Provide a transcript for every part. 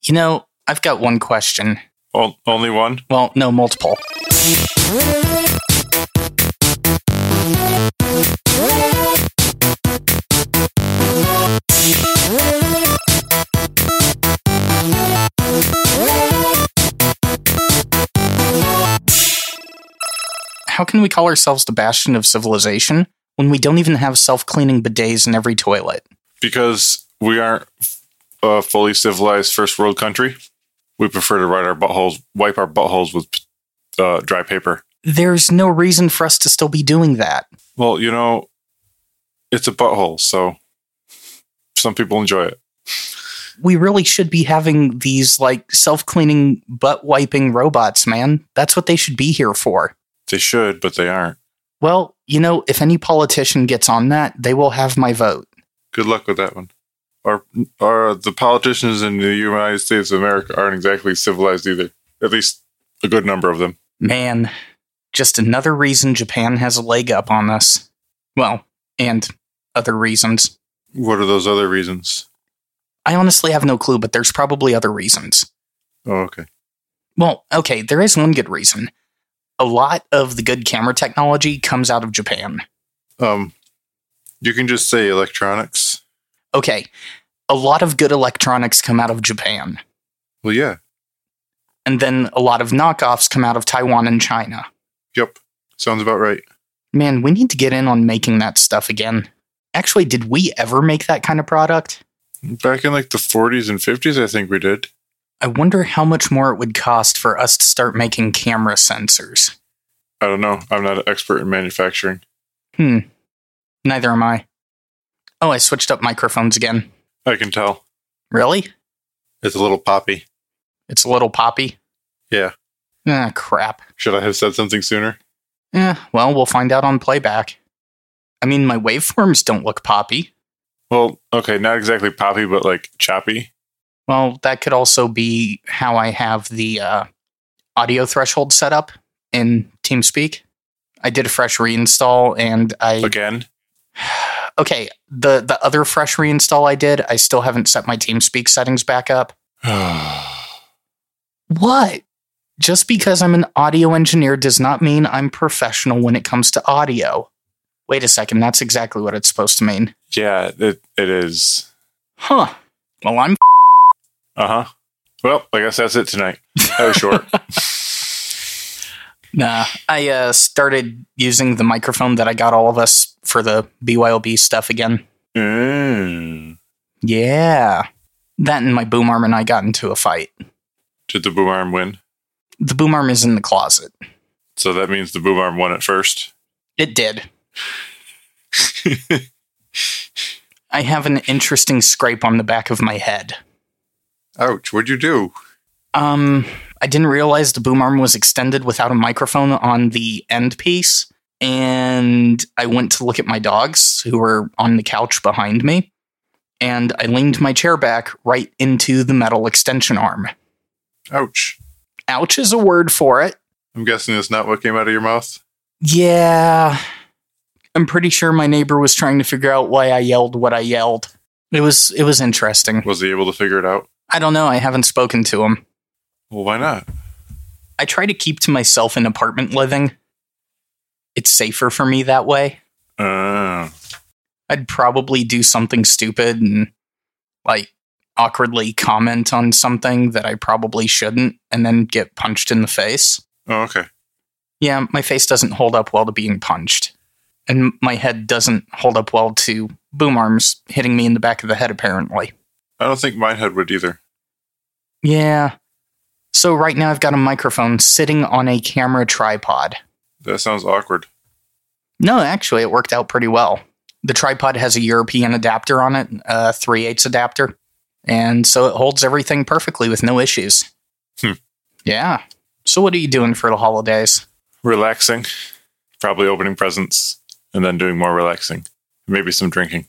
You know, I've got one question. Only one? Well, no, multiple. How can we call ourselves the bastion of civilization when we don't even have self-cleaning bidets in every toilet? Because we aren't a fully civilized first world country. We prefer to wipe our buttholes with dry paper. There's no reason for us to still be doing that. Well, you know, it's a butthole, so some people enjoy it. We really should be having these, self-cleaning butt-wiping robots, man. That's what they should be here for. They should, but they aren't. Well, you know, if any politician gets on that, they will have my vote. Good luck with that one. The politicians in the United States of America aren't exactly civilized either. At least a good number of them. Man, just another reason Japan has a leg up on us. Well, and other reasons. What are those other reasons? I honestly have no clue, but there's probably other reasons. Oh, okay. Well, okay, there is one good reason. A lot of the good camera technology comes out of Japan. You can just say electronics. Okay, a lot of good electronics come out of Japan. Well, yeah. And then a lot of knockoffs come out of Taiwan and China. Yep, sounds about right. Man, we need to get in on making that stuff again. Actually, did we ever make that kind of product? Back in the 40s and 50s, I think we did. I wonder how much more it would cost for us to start making camera sensors. I don't know. I'm not an expert in manufacturing. Neither am I. Oh, I switched up microphones again. I can tell. Really? It's a little poppy. It's a little poppy? Yeah. Ah, crap. Should I have said something sooner? Well, we'll find out on playback. I mean, my waveforms don't look poppy. Well, okay, not exactly poppy, but choppy. Well, that could also be how I have the audio threshold set up in TeamSpeak. I did a fresh reinstall and Again? Okay, the other fresh reinstall I did, I still haven't set my TeamSpeak settings back up. What? Just because I'm an audio engineer does not mean I'm professional when it comes to audio. Wait a second, that's exactly what it's supposed to mean. Yeah, it is. Huh. Well, I'm Uh-huh. Well, I guess that's it tonight. That was short. Nah, I started using the microphone that I got all of us for the BYOB stuff again. Yeah. That and my boom arm and I got into a fight. Did the boom arm win? The boom arm is in the closet. So that means the boom arm won at first? It did. I have an interesting scrape on the back of my head. Ouch, what'd you do? I didn't realize the boom arm was extended without a microphone on the end piece, and I went to look at my dogs, who were on the couch behind me, and I leaned my chair back right into the metal extension arm. Ouch. Ouch is a word for it. I'm guessing that's not what came out of your mouth? Yeah. I'm pretty sure my neighbor was trying to figure out why I yelled what I yelled. It was interesting. Was he able to figure it out? I don't know. I haven't spoken to him. Well, why not? I try to keep to myself in apartment living. It's safer for me that way. I'd probably do something stupid and, awkwardly comment on something that I probably shouldn't and then get punched in the face. Oh, okay. Yeah, my face doesn't hold up well to being punched. And my head doesn't hold up well to boom arms hitting me in the back of the head, apparently. I don't think my head would either. Yeah. So right now I've got a microphone sitting on a camera tripod. That sounds awkward. No, actually, it worked out pretty well. The tripod has a European adapter on it, a 3/8 adapter. And so it holds everything perfectly with no issues. Yeah. So what are you doing for the holidays? Relaxing. Probably opening presents. And then doing more relaxing. Maybe some drinking.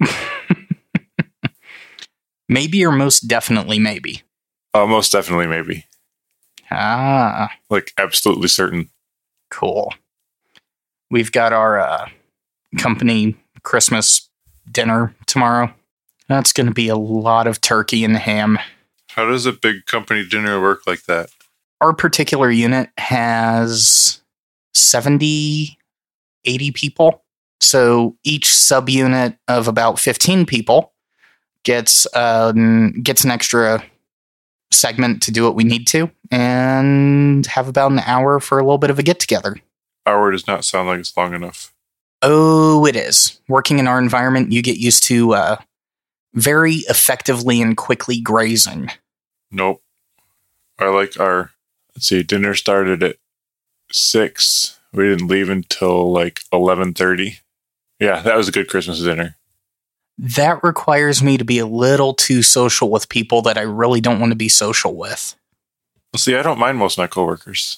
Maybe or most definitely maybe? Most definitely maybe. Ah. Absolutely certain. Cool. We've got our company Christmas dinner tomorrow. That's going to be a lot of turkey and ham. How does a big company dinner work like that? Our particular unit has 70, 80 people. So each subunit of about 15 people gets an extra segment to do what we need to and have about an hour for a little bit of a get-together. Hour does not sound like it's long enough. Oh, it is. Working in our environment, you get used to very effectively and quickly grazing. Nope. I like our, dinner started at 6. We didn't leave until like 11:30. Yeah, that was a good Christmas dinner. That requires me to be a little too social with people that I really don't want to be social with. Well, see, I don't mind most of my coworkers.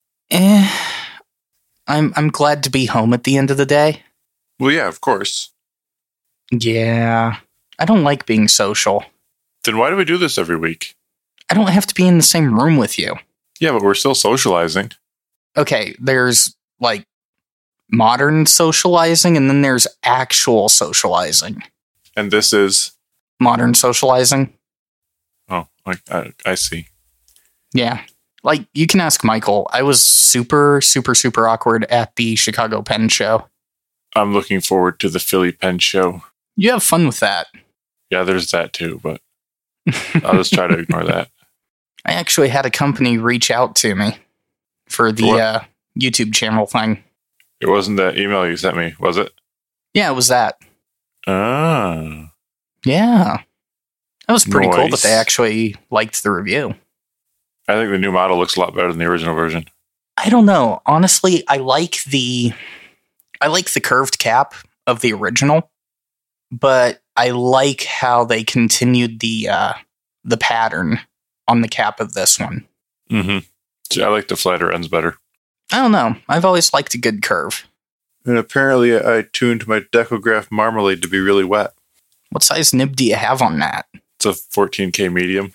I'm glad to be home at the end of the day. Well, yeah, of course. Yeah, I don't like being social. Then why do we do this every week? I don't have to be in the same room with you. Yeah, but we're still socializing. Okay, there's like modern socializing and then there's actual socializing. And this is? Modern socializing. Oh, I see. Yeah. Like, you can ask Michael. I was super, super, super awkward at the Chicago Penn show. I'm looking forward to the Philly Penn show. You have fun with that. Yeah, there's that too, but I'll just try to ignore that. I actually had a company reach out to me for the YouTube channel thing. It wasn't that email you sent me, was it? Yeah, it was that. Ah. Yeah. That was pretty cool that Nice. they actually liked the review. I think the new model looks a lot better than the original version. I don't know. Honestly, I like the curved cap of the original, but I like how they continued the pattern on the cap of this one. Mm-hmm. See, I like the flatter ends better. I don't know. I've always liked a good curve. And apparently I tuned my Decograph Marmalade to be really wet. What size nib do you have on that? It's a 14K medium.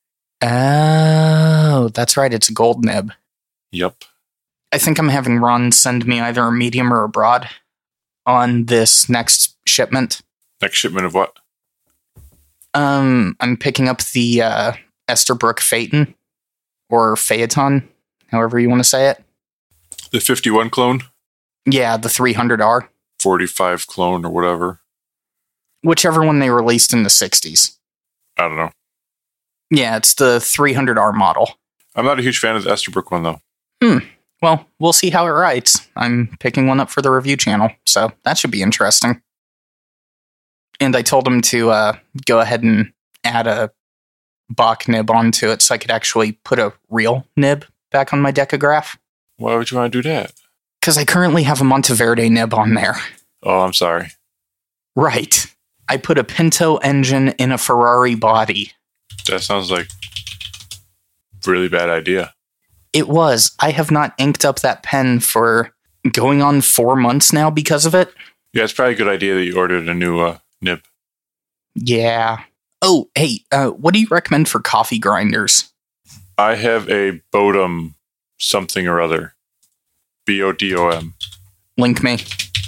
Oh, that's right. It's a gold nib. Yep. I think I'm having Ron send me either a medium or a broad on this next shipment. Next shipment of what? I'm picking up the Esterbrook Phaeton or Phaeton, however you want to say it. The 51 clone? Yeah, the 300R. 45 clone or whatever. Whichever one they released in the 60s. I don't know. Yeah, it's the 300R model. I'm not a huge fan of the Esterbrook one, though. Well, we'll see how it writes. I'm picking one up for the review channel, so that should be interesting. And I told him to go ahead and add a Bach nib onto it so I could actually put a real nib back on my Decograph. Why would you want to do that? Because I currently have a Monteverde nib on there. Oh, I'm sorry. Right. I put a Pinto engine in a Ferrari body. That sounds like a really bad idea. It was. I have not inked up that pen for going on 4 months now because of it. Yeah, it's probably a good idea that you ordered a new nib. Yeah. Oh, hey, what do you recommend for coffee grinders? I have a Bodum something or other. BODOM. Link me.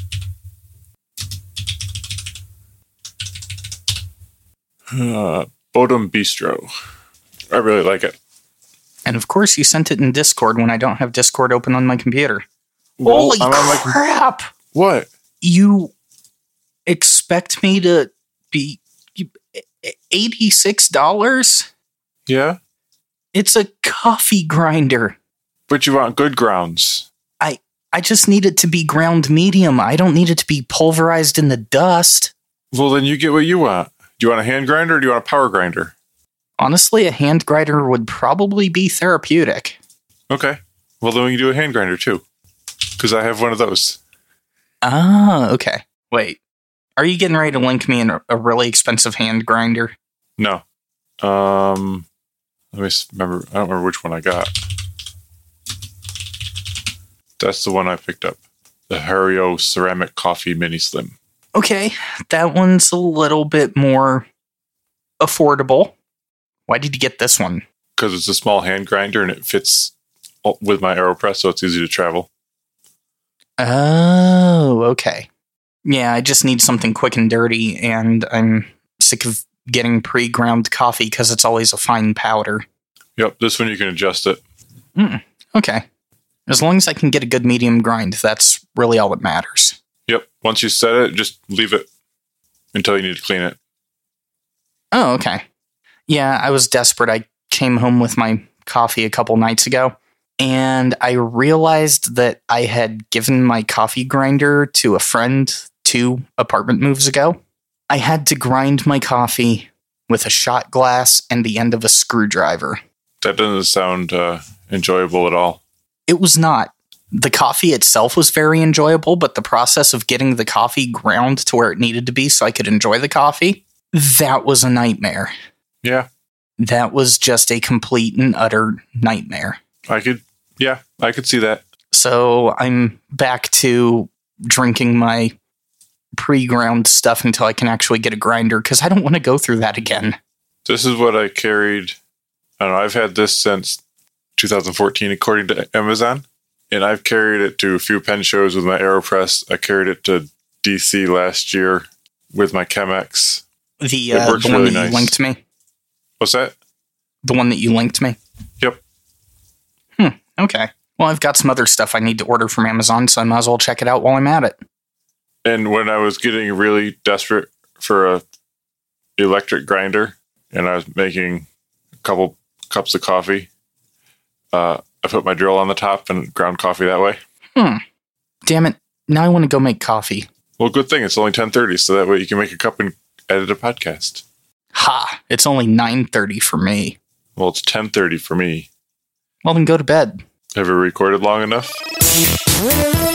Bodum Bistro. I really like it. And of course, you sent it in Discord when I don't have Discord open on my computer. Well, Holy I'm on my crap! What? You expect me to be $86? Yeah? It's a coffee grinder. But you want good grounds. I just need it to be ground medium. I don't need it to be pulverized in the dust. Well, then you get what you want. Do you want a hand grinder or do you want a power grinder? Honestly, a hand grinder would probably be therapeutic. Okay. Well, then we can do a hand grinder too. Because I have one of those. Ah, okay. Wait. Are you getting ready to link me in a really expensive hand grinder? No. Let me remember. I don't remember which one I got. That's the one I picked up. The Hario Ceramic Coffee Mini Slim. Okay, that one's a little bit more affordable. Why did you get this one? Because it's a small hand grinder and it fits with my AeroPress, so it's easy to travel. Oh, okay. Yeah, I just need something quick and dirty, and I'm sick of getting pre-ground coffee because it's always a fine powder. Yep, this one you can adjust it. Okay. As long as I can get a good medium grind, that's really all that matters. Yep, once you set it, just leave it until you need to clean it. Oh, okay. Yeah, I was desperate. I came home with my coffee a couple nights ago, and I realized that I had given my coffee grinder to a friend 2 apartment moves ago. I had to grind my coffee with a shot glass and the end of a screwdriver. That doesn't sound enjoyable at all. It was not. The coffee itself was very enjoyable, but the process of getting the coffee ground to where it needed to be so I could enjoy the coffee, that was a nightmare. Yeah. That was just a complete and utter nightmare. I could see that. So I'm back to drinking my pre-ground stuff until I can actually get a grinder, because I don't want to go through that again. This is what I carried. I don't know, I've had this since 2014, according to Amazon. And I've carried it to a few pen shows with my AeroPress. I carried it to DC last year with my Chemex. The works one really that nice. you linked me? What's that? The one that you linked me? Yep. Okay. Well, I've got some other stuff I need to order from Amazon, so I might as well check it out while I'm at it. And when I was getting really desperate for a electric grinder, and I was making a couple cups of coffee, I put my drill on the top and ground coffee that way. Damn it. Now I want to go make coffee. Well, good thing it's only 10:30, so that way you can make a cup and edit a podcast. Ha! It's only 9:30 for me. Well, it's 10:30 for me. Well, then go to bed. Have we recorded long enough?